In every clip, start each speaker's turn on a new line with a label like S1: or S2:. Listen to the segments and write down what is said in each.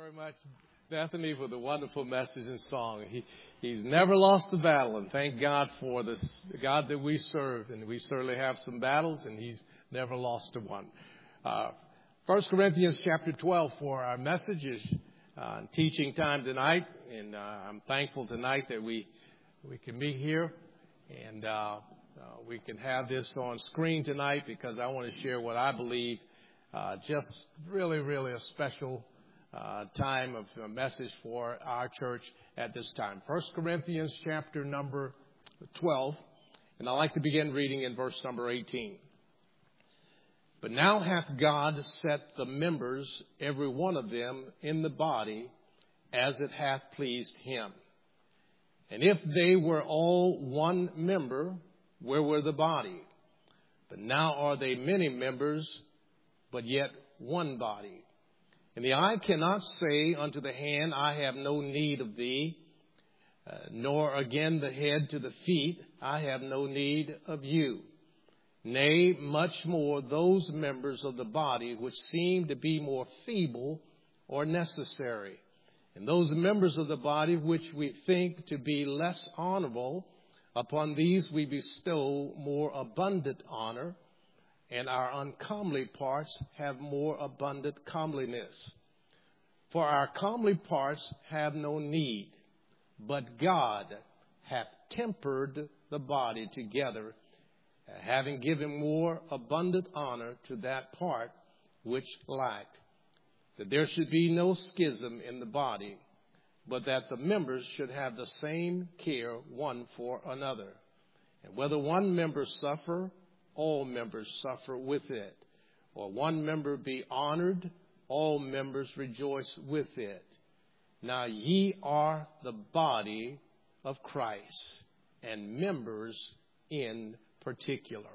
S1: very much, Bethany, for the wonderful message and song. He's never lost a battle, and thank God for the God that we serve. And we certainly have some battles, and He's never lost a one. 1 Corinthians chapter 12 for our message is teaching time tonight, and I'm thankful tonight that we can meet here, and we can have this on screen tonight because I want to share what I believe just really a special time of a message for our church at this time. 1 Corinthians chapter number 12, and I'd like to begin reading in verse number 18. But now hath God set the members, every one of them, in the body, as it hath pleased Him. And if they were all one member, where were the body? But now are they many members, but yet one body. And the eye cannot say unto the hand, I have no need of thee, nor again the head to the feet, I have no need of you. Nay, much more those members of the body which seem to be more feeble or necessary. And those members of the body which we think to be less honorable, upon these we bestow more abundant honor, and our uncomely parts have more abundant comeliness. For our comely parts have no need, but God hath tempered the body together, having given more abundant honor to that part which lacked, that there should be no schism in the body, but that the members should have the same care one for another. And whether one member suffer, all members suffer with it. Or one member be honored, all members rejoice with it. Now ye are the body of Christ, and members in particular.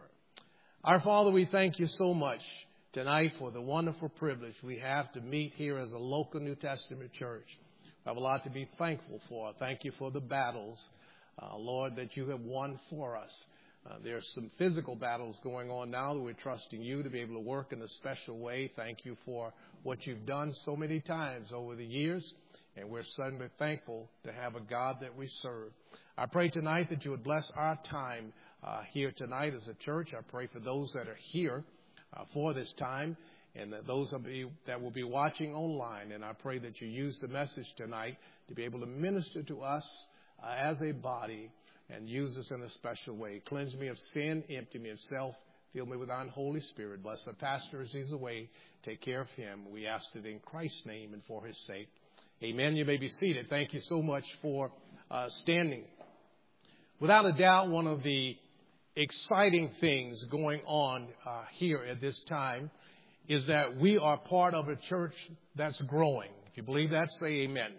S1: Our Father, we thank you so much tonight for the wonderful privilege we have to meet here as a local New Testament church. We have a lot to be thankful for. Thank you for the battles, Lord, that you have won for us. There's some physical battles going on now that we're trusting you to be able to work in a special way. Thank you for what you've done so many times over the years, and we're suddenly thankful to have a God that we serve. I pray tonight that you would bless our time here tonight as a church. I pray for those that are here for this time, and that those of you that will be watching online. And I pray that you use the message tonight to be able to minister to us as a body and use us in a special way. Cleanse me of sin, empty me of self, fill me with thine Holy Spirit. Bless the pastor as he's away. Take care of him. We ask it in Christ's name and for his sake. Amen. You may be seated. Thank you so much for standing. Without a doubt, one of the exciting things going on here at this time is that we are part of a church that's growing. If you believe that, say amen.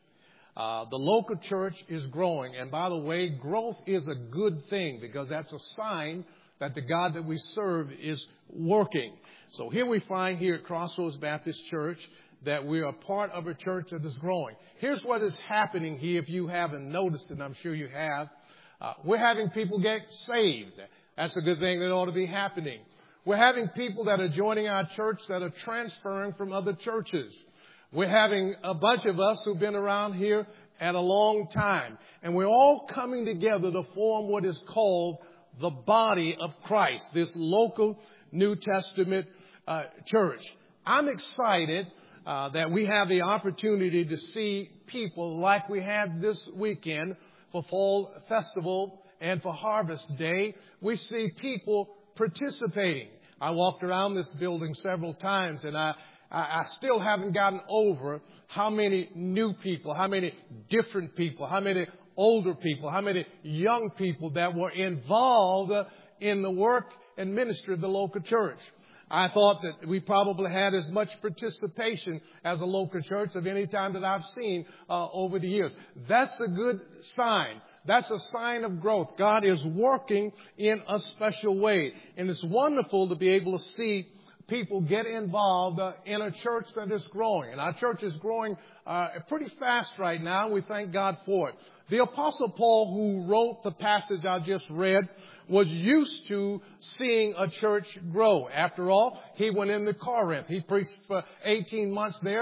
S1: The local church is growing. And by the way, growth is a good thing because that's a sign that the God that we serve is working. So here we find here at Crossroads Baptist Church that we are part of a church that is growing. Here's what is happening here if you haven't noticed, and I'm sure you have. We're having people get saved. That's a good thing that ought to be happening. We're having people that are joining our church that are transferring from other churches. We're having a bunch of us who've been around here at a long time. And we're all coming together to form what is called the body of Christ, this local New Testament church. I'm excited that we have the opportunity to see people like we had this weekend for Fall Festival and for Harvest Day. We see people participating. I walked around this building several times, and I still haven't gotten over how many new people, how many different people, how many older people, how many young people that were involved in the work and ministry of the local church. I thought that we probably had as much participation as a local church of any time that I've seen over the years. That's a good sign. That's a sign of growth. God is working in a special way. And it's wonderful to be able to see people get involved in a church that is growing. And our church is growing pretty fast right now. We thank God for it. The Apostle Paul, who wrote the passage I just read, was used to seeing a church grow. After all, he went into Corinth. He preached for 18 months there.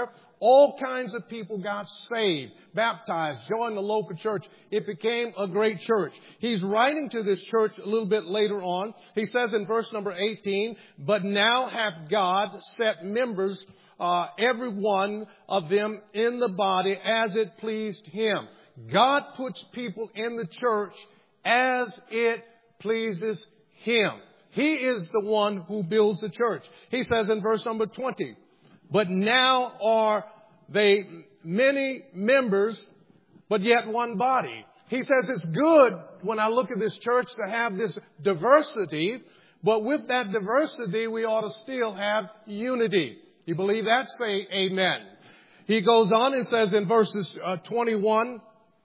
S1: All kinds of people got saved, baptized, joined the local church. It became a great church. He's writing to this church a little bit later on. He says in verse number 18, "But now hath God set members, every one of them in the body as it pleased Him." God puts people in the church as it pleases Him. He is the one who builds the church. He says in verse number 20, "But now are they many members, but yet one body." He says it's good when I look at this church to have this diversity, but with that diversity, we ought to still have unity. You believe that? Say amen. He goes on and says in verses 21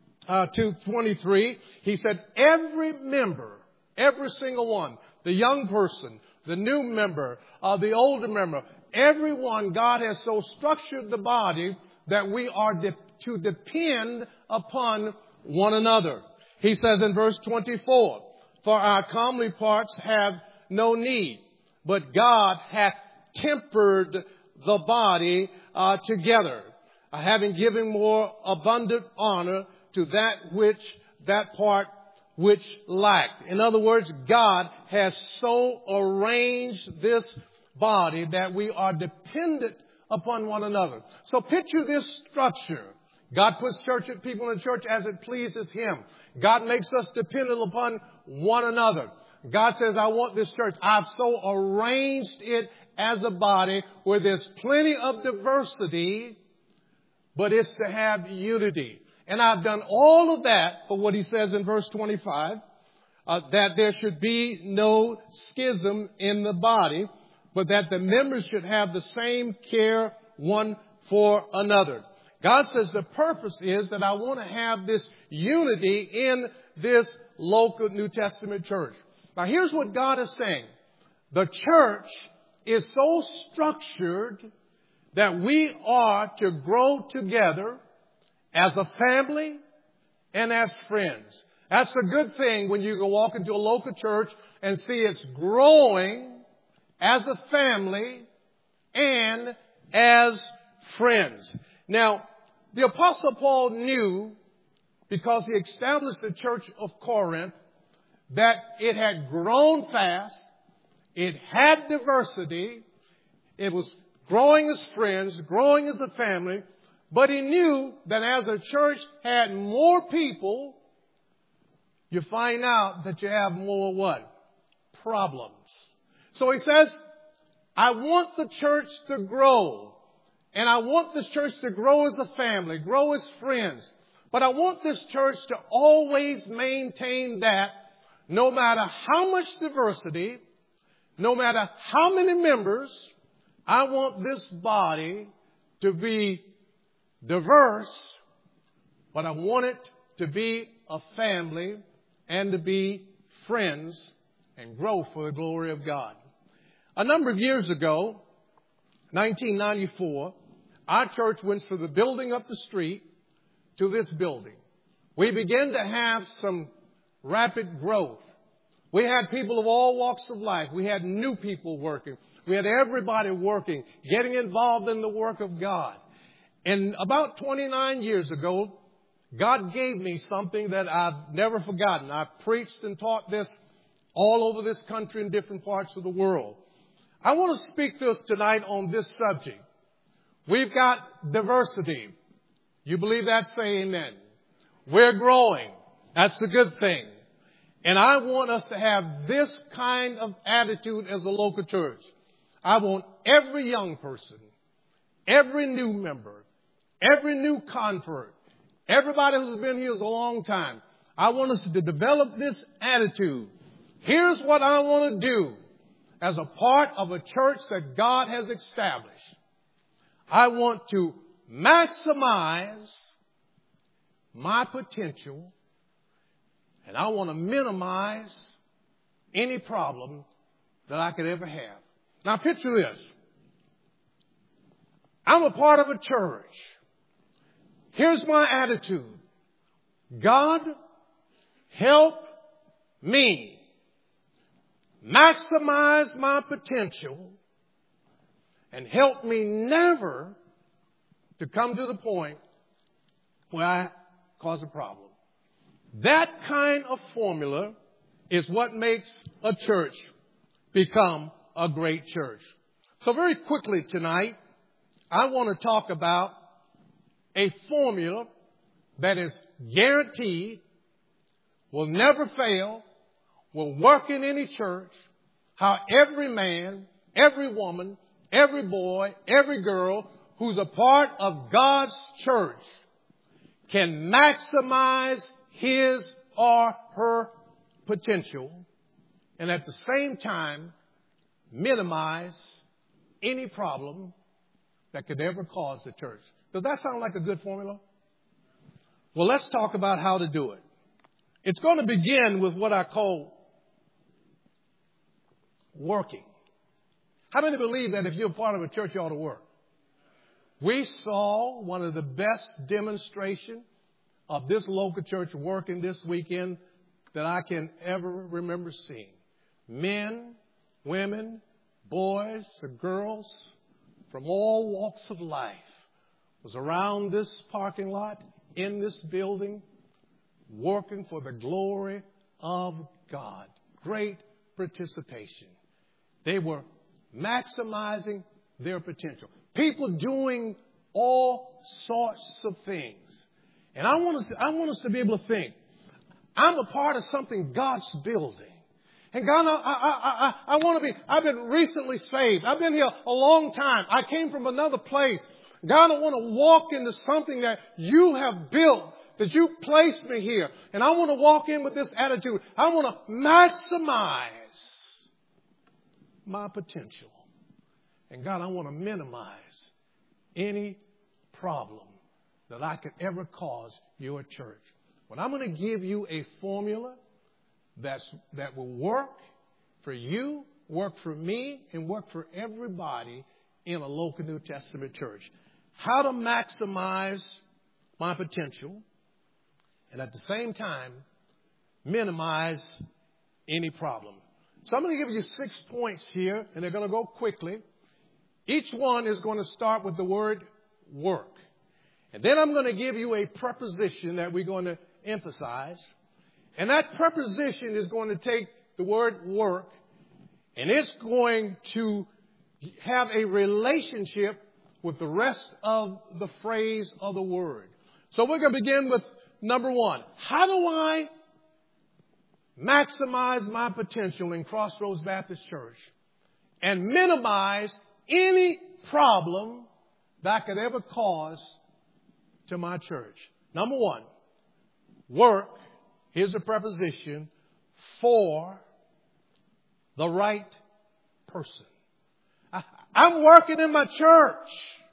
S1: to 23, he said, "Every member, every single one, the young person, the new member, the older member, everyone, God has so structured the body that we are to depend upon one another." He says in verse 24, "For our comely parts have no need, but God hath tempered the body together, having given more abundant honor to that part which lacked." In other words, God has so arranged this body that we are dependent upon one another. So picture this structure. God puts people in the church as it pleases Him. God makes us dependent upon one another. God says, "I want this church. I've so arranged it as a body where there's plenty of diversity, but it's to have unity." And I've done all of that for what he says in verse 25, that there should be no schism in the body, but that the members should have the same care one for another. God says the purpose is that I want to have this unity in this local New Testament church. Now here's what God is saying. The church is so structured that we are to grow together as a family and as friends. That's a good thing when you go walk into a local church and see it's growing as a family and as friends. Now, the Apostle Paul knew, because he established the church of Corinth, that it had grown fast, it had diversity, it was growing as friends, growing as a family, but he knew that as a church had more people, you find out that you have more what? Problems. So he says, I want the church to grow. And I want this church to grow as a family, grow as friends. But I want this church to always maintain that no matter how much diversity, no matter how many members, I want this body to be diverse, but I want it to be a family and to be friends and grow for the glory of God. A number of years ago, 1994, our church went from the building up the street to this building. We began to have some rapid growth. We had people of all walks of life. We had new people working. We had everybody working, getting involved in the work of God. And about 29 years ago, God gave me something that I've never forgotten. I've preached and taught this all over this country and different parts of the world. I want to speak to us tonight on this subject. We've got diversity. You believe that? Say amen. We're growing. That's a good thing. And I want us to have this kind of attitude as a local church. I want every young person, every new member, every new convert, everybody who's been here a long time, I want us to develop this attitude. Here's what I want to do as a part of a church that God has established. I want to maximize my potential, and I want to minimize any problem that I could ever have. Now picture this. I'm a part of a church. Here's my attitude. God, help me maximize my potential and help me never to come to the point where I cause a problem. That kind of formula is what makes a church become a great church. So very quickly tonight, I want to talk about a formula that is guaranteed, will never fail, will work in any church, how every man, every woman, every boy, every girl who's a part of God's church can maximize his or her potential and at the same time minimize any problem that could ever cause the church. Does that sound like a good formula? Well, let's talk about how to do it. It's going to begin with what I call working. How many believe that if you're part of a church, you ought to work? We saw one of the best demonstrations of this local church working this weekend that I can ever remember seeing. Men, women, boys, and girls from all walks of life was around this parking lot, in this building, working for the glory of God. Great participation. They were maximizing their potential. People doing all sorts of things. And I want us to be able to think, I'm a part of something God's building. And God, I want to be, I've been recently saved. I've been here a long time. I came from another place. God, I want to walk into something that you have built, that you placed me here. And I want to walk in with this attitude. I want to maximize my potential. And God, I want to minimize any problem that I could ever cause your church. But I'm going to give you a formula that will work for you, work for me, and work for everybody in a local New Testament church. How to maximize my potential and at the same time minimize any problem. So I'm going to give you 6 points here, and they're going to go quickly. Each one is going to start with the word work. And then I'm going to give you a preposition that we're going to emphasize. And that preposition is going to take the word work, and it's going to have a relationship with the rest of the phrase of the word. So we're going to begin with number 1. How do I maximize my potential in Crossroads Baptist Church and minimize any problem that could ever cause to my church? Number 1, work. Here's a preposition, for the right person. I'm working in my church,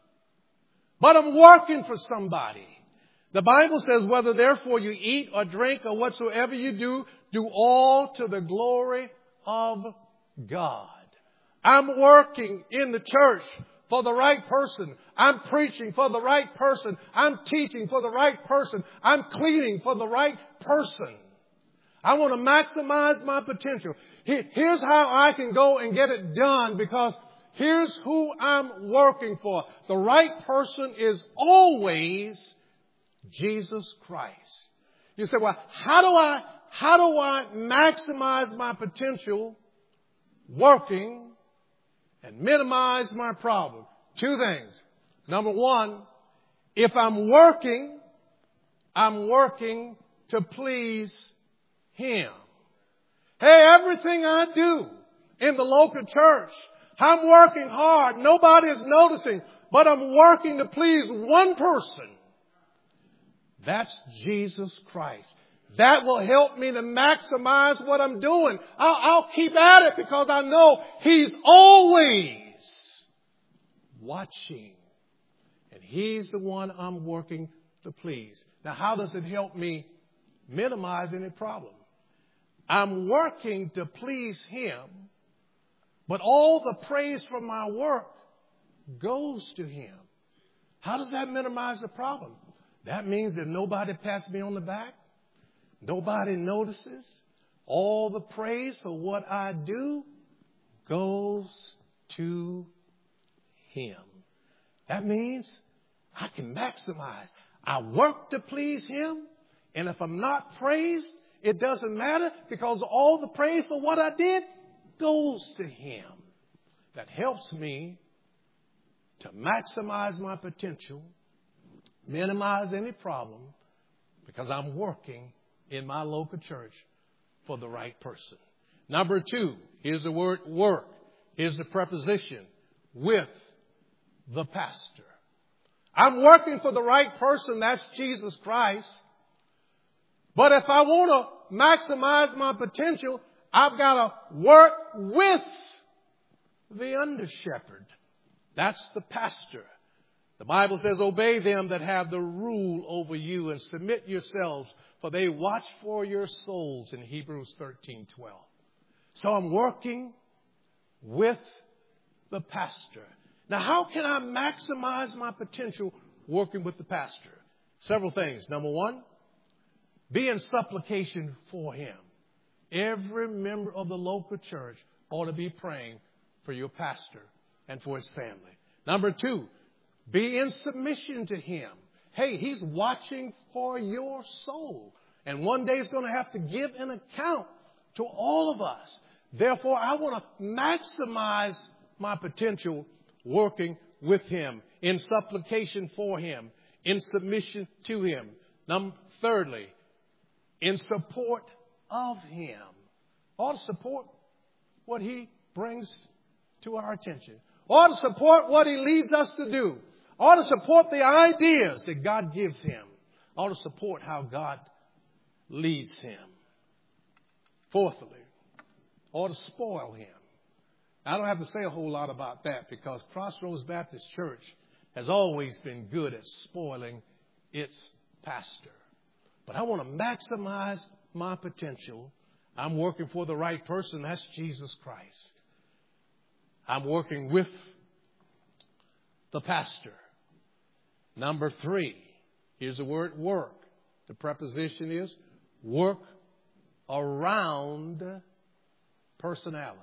S1: but I'm working for somebody. The Bible says, whether therefore you eat or drink or whatsoever you do, do all to the glory of God. I'm working in the church for the right person. I'm preaching for the right person. I'm teaching for the right person. I'm cleaning for the right person. I want to maximize my potential. Here's how I can go and get it done, because here's who I'm working for. The right person is always Jesus Christ. You say, well, how do I maximize my potential working and minimize my problem? 2 things. Number 1, if I'm working to please Him. Hey, everything I do in the local church, I'm working hard. Nobody is noticing, but I'm working to please one person. That's Jesus Christ. That will help me to maximize what I'm doing. I'll keep at it because I know He's always watching. And He's the one I'm working to please. Now, how does it help me minimize any problem? I'm working to please Him, but all the praise from my work goes to Him. How does that minimize the problem? That means that nobody pats me on the back. Nobody notices. All the praise for what I do goes to Him. That means I can maximize. I work to please Him. And if I'm not praised, it doesn't matter because all the praise for what I did goes to Him. That helps me to maximize my potential, minimize any problem, because I'm working in my local church for the right person. Number 2, here's the word work. Here's the preposition, with the pastor. I'm working for the right person, that's Jesus Christ. But if I want to maximize my potential, I've got to work with the under-shepherd. That's the pastor. The Bible says, obey them that have the rule over you and submit yourselves, for they watch for your souls in Hebrews 13:12. So I'm working with the pastor. Now, how can I maximize my potential working with the pastor? Several things. Number 1, be in supplication for him. Every member of the local church ought to be praying for your pastor and for his family. Number 2, be in submission to him. Hey, he's watching for your soul. And one day he's going to have to give an account to all of us. Therefore, I want to maximize my potential working with him, in supplication for him, in submission to him. Thirdly, in support of him. Ought to support what he brings to our attention. Ought to support what he leads us to do. Ought to support the ideas that God gives him. Ought to support how God leads him. Fourthly, ought to spoil him. I don't have to say a whole lot about that because Crossroads Baptist Church has always been good at spoiling its pastor. But I want to maximize my potential. I'm working for the right person. That's Jesus Christ. I'm working with the pastor. Number 3, here's the word work. The preposition is work around personalities.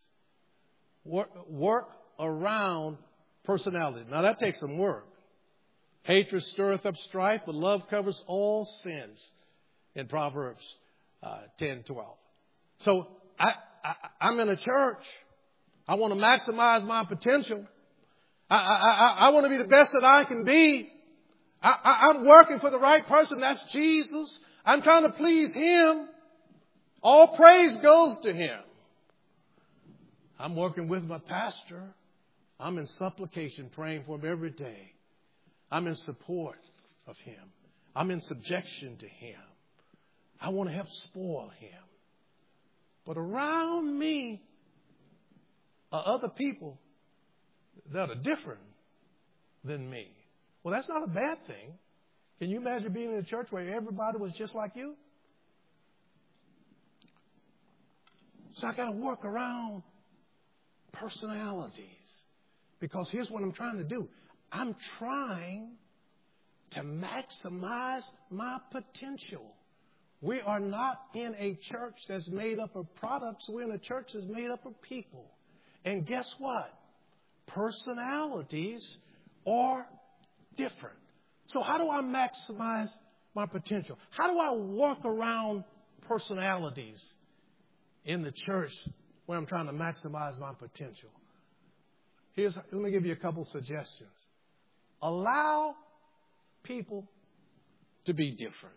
S1: Work around personality. Now that takes some work. Hatred stirreth up strife, but love covers all sins in Proverbs 10:12. So I'm in a church. I want to maximize my potential. I want to be the best that I can be. I'm working for the right person. That's Jesus. I'm trying to please him. All praise goes to him. I'm working with my pastor. I'm in supplication, praying for him every day. I'm in support of him. I'm in subjection to him. I want to help spoil him. But around me are other people that are different than me. Well, that's not a bad thing. Can you imagine being in a church where everybody was just like you? So I got to work around personalities. Because here's what I'm trying to do. I'm trying to maximize my potential. We are not in a church that's made up of products. We're in a church that's made up of people. And guess what? Personalities are different. So how do I maximize my potential? How do I work around personalities in the church where I'm trying to maximize my potential? Let me give you a couple suggestions. Allow people to be different.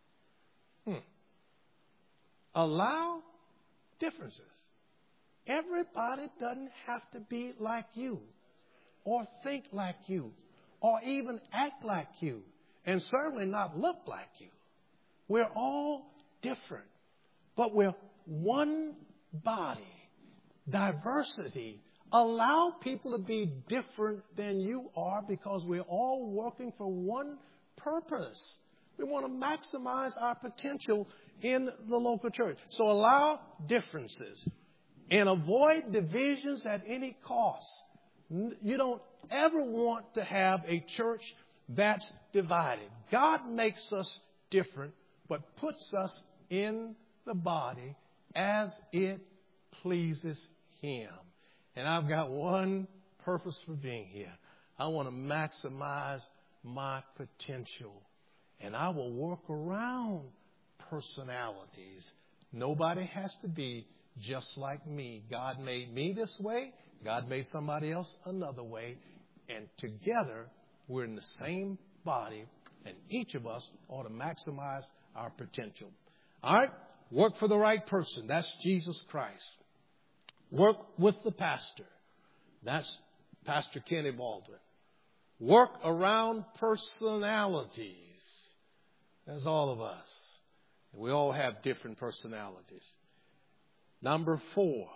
S1: Allow differences. Everybody doesn't have to be like you or think like you or even act like you and certainly not look like you. We're all different, but we're one body. Diversity. Allow people to be different than you are because we're all working for one purpose. We want to maximize our potential in the local church. So allow differences and avoid divisions at any cost. You don't ever want to have a church that's divided. God makes us different, but puts us in the body as it pleases him. And I've got one purpose for being here. I want to maximize my potential. And I will work around personalities. Nobody has to be just like me. God made me this way. God made somebody else another way. And together, we're in the same body. And each of us ought to maximize our potential. All right? Work for the right person. That's Jesus Christ. Work with the pastor. That's Pastor Kenny Baldwin. Work around personalities. That's all of us. We all have different personalities. Number 4.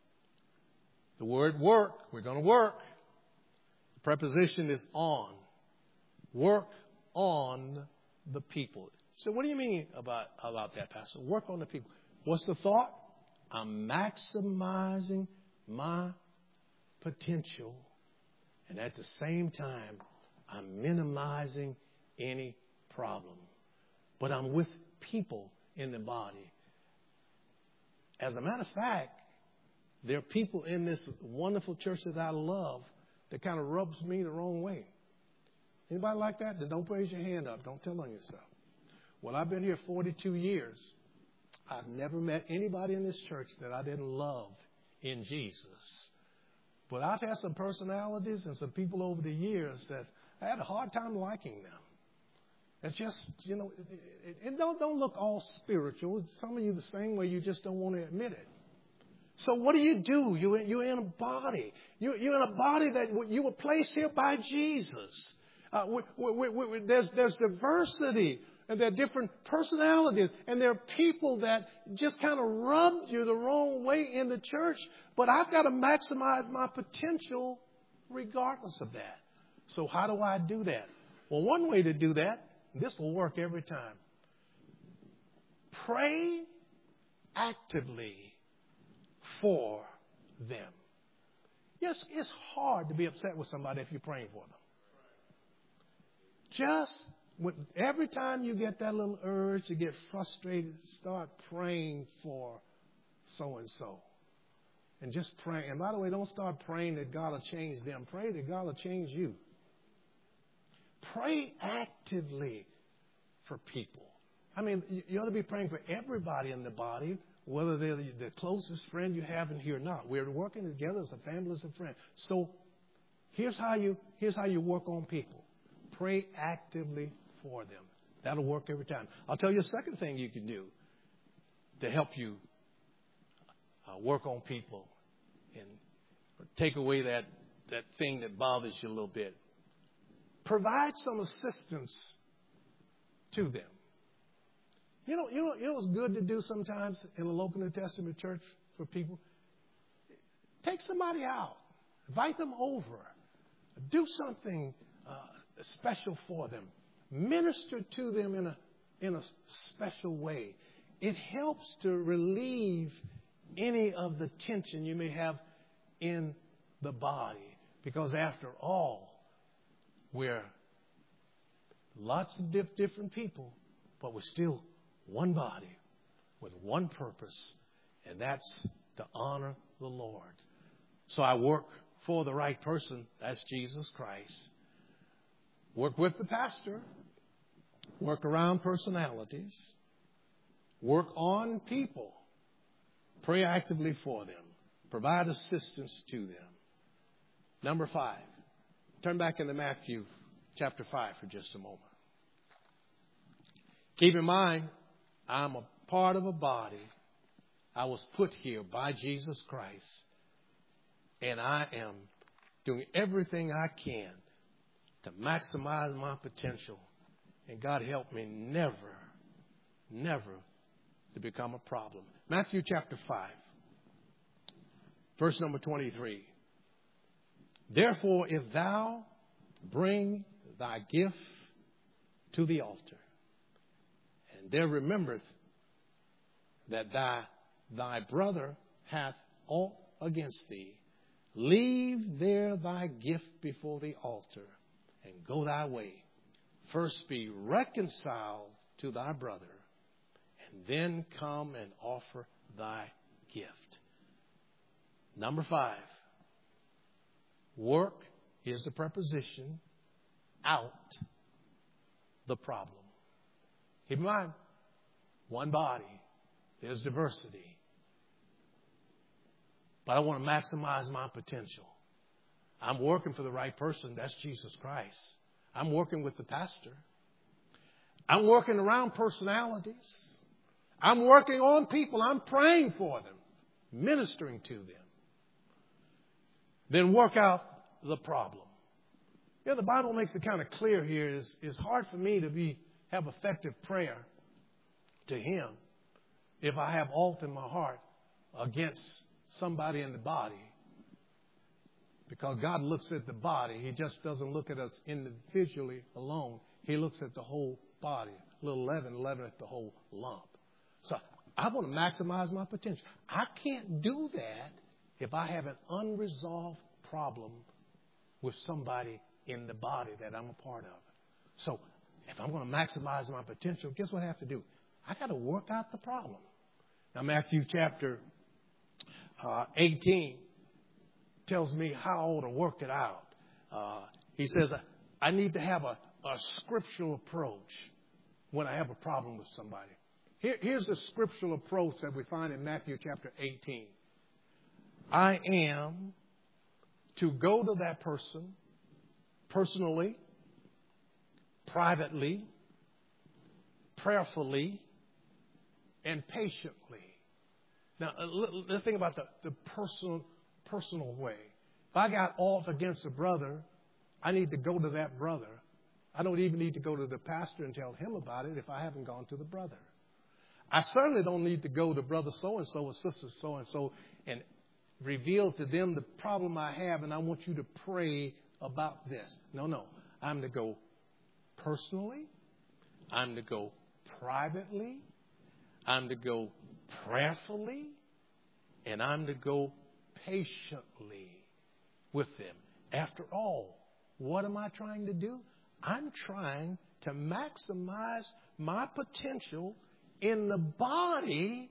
S1: The word work. We're going to work. The preposition is on. Work on the people. So what do you mean about that, Pastor? Work on the people. What's the thought? I'm maximizing my potential. And at the same time, I'm minimizing any problem. But I'm with people in the body. As a matter of fact, there are people in this wonderful church that I love that kind of rubs me the wrong way. Anybody like that? Then don't raise your hand up. Don't tell on yourself. Well, I've been here 42 years. I've never met anybody in this church that I didn't love in Jesus. But I've had some personalities and some people over the years that I had a hard time liking them. It's just, it don't look all spiritual. Some of you the same way, you just don't want to admit it. So what do? You're in a body. You're in a body that you were placed here by Jesus. There's diversity, and there are different personalities, and there are people that just kind of rub you the wrong way in the church. But I've got to maximize my potential regardless of that. So how do I do that? Well, one way to do that, this will work every time. Pray actively for them. Yes, it's hard to be upset with somebody if you're praying for them. Every time you get that little urge to get frustrated, start praying for so-and-so. And just pray. And by the way, don't start praying that God will change them. Pray that God will change you. Pray actively for people. I mean, you ought to be praying for everybody in the body, whether they're the closest friend you have in here or not. We're working together as a family, as a friend. So here's how you work on people. Pray actively for them. That'll work every time. I'll tell you a second thing you can do to help you work on people and take away that thing that bothers you a little bit. Provide some assistance to them. You know what's good to do sometimes in a local New Testament church for people? Take somebody out. Invite them over. Do something special for them. Minister to them in a special way. It helps to relieve any of the tension you may have in the body. Because after all, we're lots of different people, but we're still one body with one purpose, and that's to honor the Lord. So I work for the right person. That's Jesus Christ. Work with the pastor. Work around personalities. Work on people. Pray actively for them. Provide assistance to them. Number 5. Turn back into Matthew chapter 5 for just a moment. Keep in mind, I'm a part of a body. I was put here by Jesus Christ. And I am doing everything I can to maximize my potential. And God help me never to become a problem. Matthew chapter 5, verse number 23. Therefore, if thou bring thy gift to the altar, and there remembereth that thy brother hath aught against thee, leave there thy gift before the altar, and go thy way. First be reconciled to thy brother, and then come and offer thy gift. Number 5. Work is the preposition out the problem. Keep in mind, one body, there's diversity. But I want to maximize my potential. I'm working for the right person. That's Jesus Christ. I'm working with the pastor. I'm working around personalities. I'm working on people. I'm praying for them, ministering to them. Then work out the problem. You know, the Bible makes it kind of clear here. It's hard for me to have effective prayer to Him if I have aught in my heart against somebody in the body. Because God looks at the body. He just doesn't look at us individually alone. He looks at the whole body. A little leaven at the whole lump. So I want to maximize my potential. I can't do that if I have an unresolved problem with somebody in the body that I'm a part of. So if I'm going to maximize my potential, guess what I have to do? I got to work out the problem. Now, Matthew chapter 18 tells me how I ought to work it out. He says, I need to have a scriptural approach when I have a problem with somebody. Here's the scriptural approach that we find in Matthew chapter 18. I am to go to that person personally, privately, prayerfully, and patiently. Now, let's think about the personal way. If I got off against a brother, I need to go to that brother. I don't even need to go to the pastor and tell him about it if I haven't gone to the brother. I certainly don't need to go to brother so-and-so or sister so-and-so and reveal to them the problem I have, and I want you to pray about this. No. I'm to go personally. I'm to go privately. I'm to go prayerfully. And I'm to go patiently with them. After all, what am I trying to do? I'm trying to maximize my potential in the body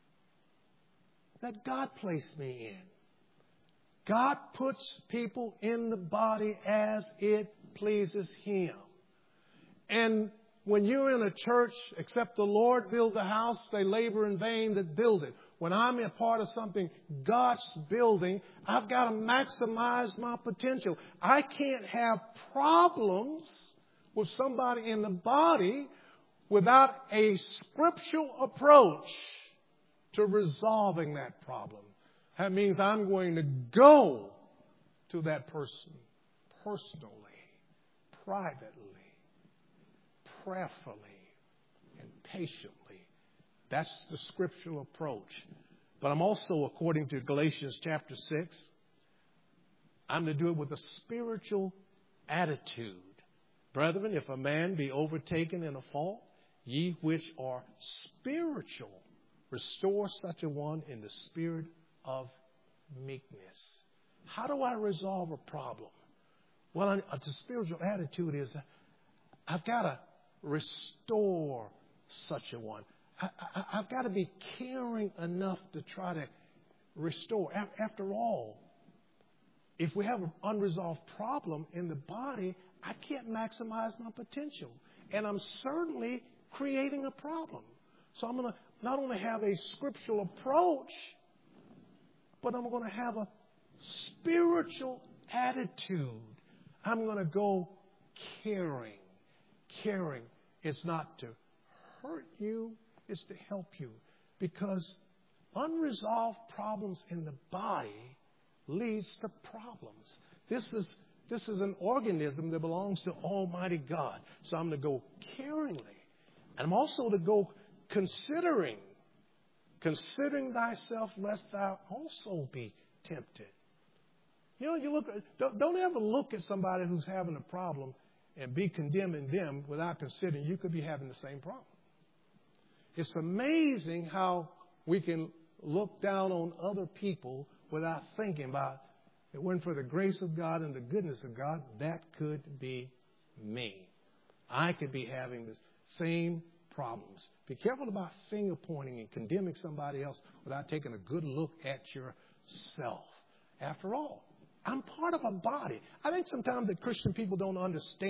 S1: that God placed me in. God puts people in the body as it pleases Him. And when you're in a church, except the Lord build the house, they labor in vain that build it. When I'm a part of something God's building, I've got to maximize my potential. I can't have problems with somebody in the body without a scriptural approach to resolving that problem. That means I'm going to go to that person personally, privately, prayerfully, and patiently. That's the scriptural approach. But I'm also, according to Galatians chapter 6, I'm to do it with a spiritual attitude. Brethren, if a man be overtaken in a fault, ye which are spiritual, restore such a one in the spirit of meekness. How do I resolve a problem? Well, the spiritual attitude is I've got to restore such a one. I've got to be caring enough to try to restore. After all, if we have an unresolved problem in the body, I can't maximize my potential. And I'm certainly creating a problem. So I'm going to not only have a scriptural approach, but I'm going to have a spiritual attitude. I'm going to go caring. Caring is not to hurt you, it's to help you. Because unresolved problems in the body leads to problems. This is an organism that belongs to Almighty God. So I'm to go caringly. And I'm also to go considering thyself lest thou also be tempted. You know, don't ever look at somebody who's having a problem and be condemning them without considering you could be having the same problem. It's amazing how we can look down on other people without thinking about if it weren't for the grace of God and the goodness of God, that could be me. I could be having the same problems. Be careful about finger pointing and condemning somebody else without taking a good look at yourself. After all, I'm part of a body. I think sometimes that Christian people don't understand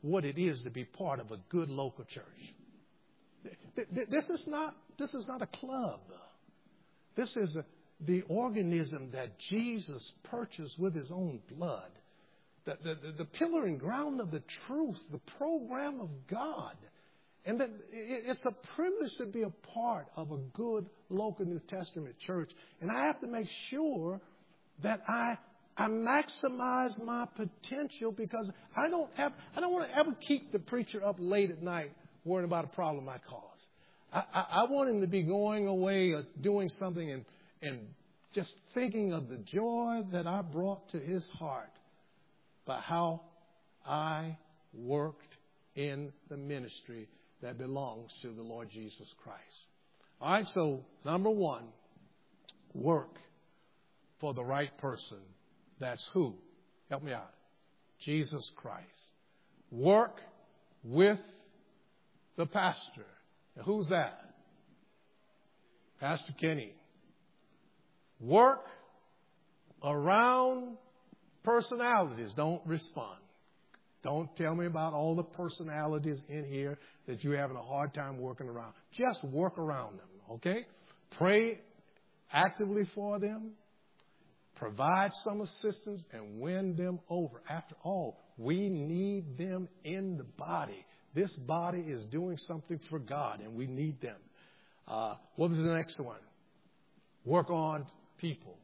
S1: what it is to be part of a good local church. This is not a club. This is the organism that Jesus purchased with his own blood. The pillar and ground of the truth, the program of God. And that it's a privilege to be a part of a good local New Testament church. And I have to make sure that I maximize my potential, because I don't want to ever keep the preacher up late at night worrying about a problem I cause. I want him to be going away or doing something and just thinking of the joy that I brought to his heart by how I worked in the ministry that belongs to the Lord Jesus Christ. All right, so number one, work for the right person. That's who? Help me out. Jesus Christ. Work with the pastor. Now, who's that? Pastor Kenny. Work around personalities. Don't respond. Don't tell me about all the personalities in here that you're having a hard time working around. Just work around them, okay? Pray actively for them. Provide some assistance and win them over. After all, we need them in the body. This body is doing something for God, and we need them. What was the next one? Work on people.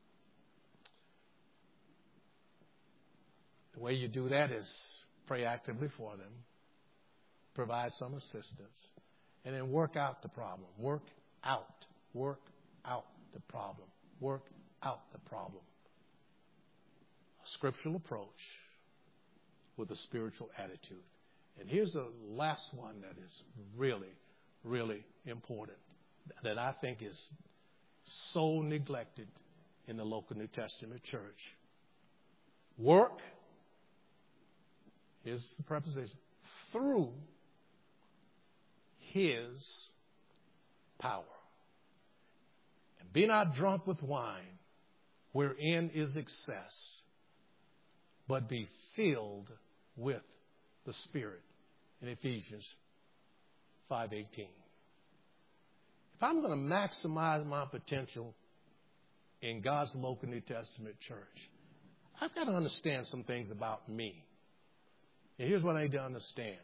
S1: The way you do that is pray actively for them, provide some assistance, and then work out the problem. Work out the problem. Work out the problem. A scriptural approach with a spiritual attitude. And here's the last one that is really, really important, that I think is so neglected in the local New Testament church. Work, here's the preposition, through his power. And be not drunk with wine, wherein is excess, but be filled with the Spirit, in Ephesians 5:18. If I'm going to maximize my potential in God's local New Testament church, I've got to understand some things about me. And here's what I need to understand.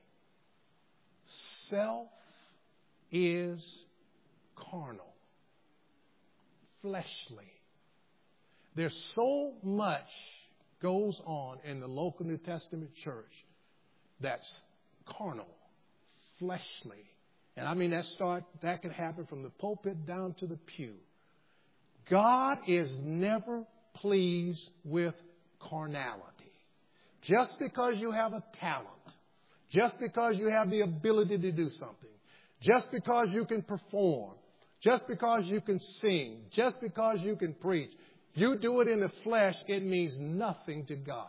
S1: Self is carnal, fleshly. There's so much goes on in the local New Testament church that's carnal, fleshly. And I mean, that can happen from the pulpit down to the pew. God is never pleased with carnality. Just because you have a talent, just because you have the ability to do something, just because you can perform, just because you can sing, just because you can preach, you do it in the flesh, it means nothing to God.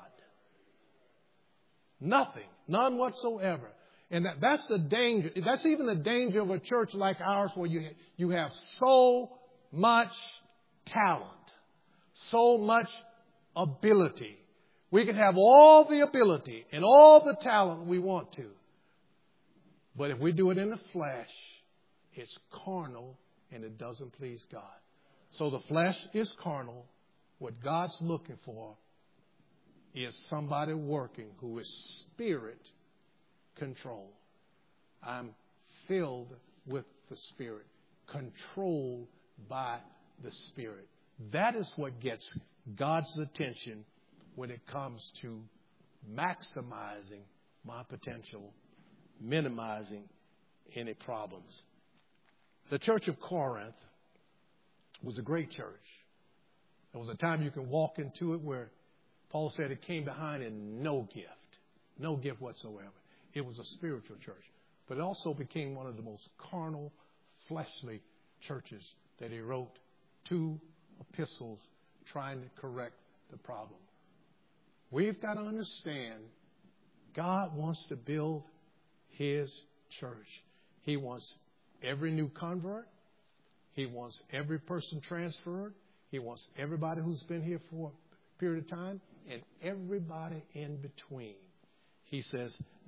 S1: Nothing. None whatsoever. And that's the danger. That's even the danger of a church like ours, where you have so much talent, so much ability. We can have all the ability and all the talent we want to. But if we do it in the flesh, it's carnal and it doesn't please God. So the flesh is carnal. What God's looking for is somebody working who is spirit controlled. I'm filled with the Spirit, controlled by the Spirit. That is what gets God's attention when it comes to maximizing my potential, minimizing any problems. The church of Corinth was a great church. There was a time you can walk into it where Paul said it came behind in no gift whatsoever. It was a spiritual church. But it also became one of the most carnal, fleshly churches that he wrote 2 epistles trying to correct the problem. We've got to understand God wants to build his church. He wants every new convert. He wants every person transferred. He wants everybody who's been here for a period of time and everybody in between. He says,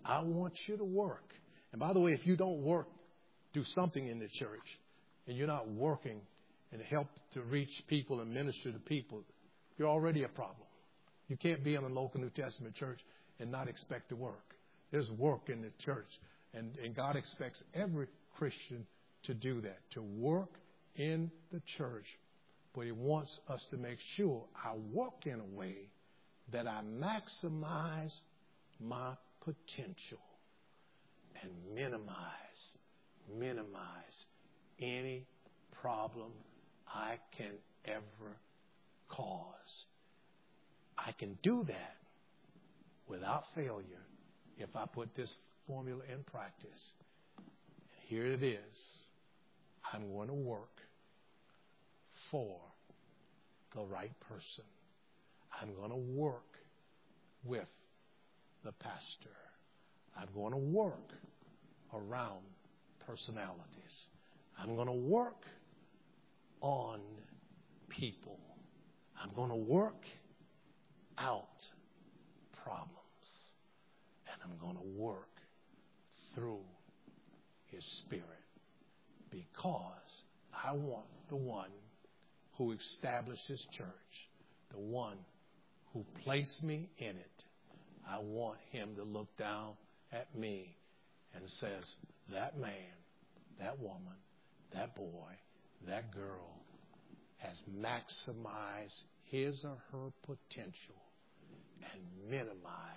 S1: I want you to work. And by the way, if you don't work, do something in the church, and you're not working and help to reach people and minister to people, you're already a problem. You can't be in a local New Testament church and not expect to work. There's work in the church, and God expects every Christian to do that, to work in the church. But He wants us to make sure I walk in a way that I maximize my potential and minimize any problem I can ever cause. I can do that without failure if I put this formula in practice. And here it is. I'm going to work for the right person. I'm going to work with the pastor. I'm going to work around personalities. I'm going to work on people. I'm going to work out problems. And I'm going to work through His Spirit, because I want the one who established His church, the one who placed me in it. I want Him to look down at me and says, that man, that woman, that boy, that girl has maximized his or her potential and minimized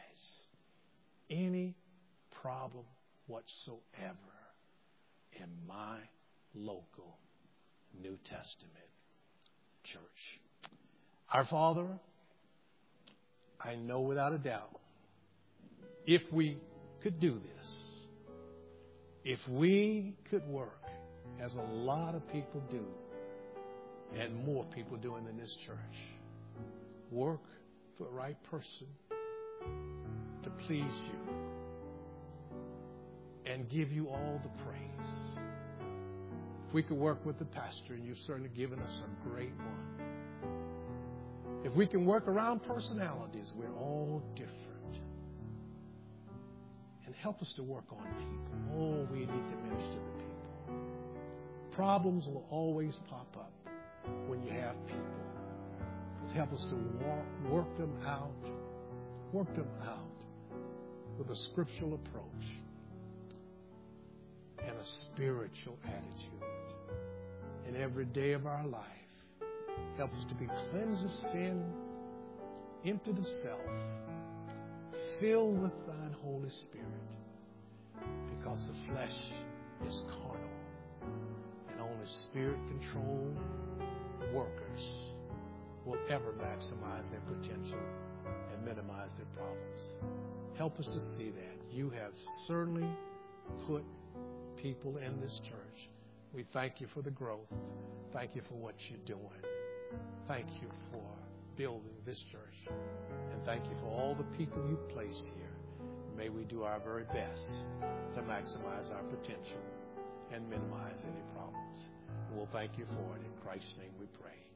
S1: any problem whatsoever in my local New Testament church. Our Father, I know without a doubt, if we could do this, if we could work as a lot of people do, and more people doing in this church, work for the right person to please you and give you all the praise. If we could work with the pastor, and you've certainly given us a great one. If we can work around personalities, we're all different. And help us to work on people. Oh, we need to minister to people. Problems will always pop up when you have people. Just help us to work them out with a scriptural approach and a spiritual attitude in every day of our life. Help us to be cleansed of sin, emptied of self, filled with Thine Holy Spirit, because the flesh is carnal, and only Spirit-controlled workers will ever maximize their potential and minimize their problems. Help us to see that. You have certainly put people in this church. We thank You for the growth. Thank You for what You're doing. Thank You for building this church. And thank You for all the people You've placed here. May we do our very best to maximize our potential and minimize any problems. And we'll thank You for it. In Christ's name we pray.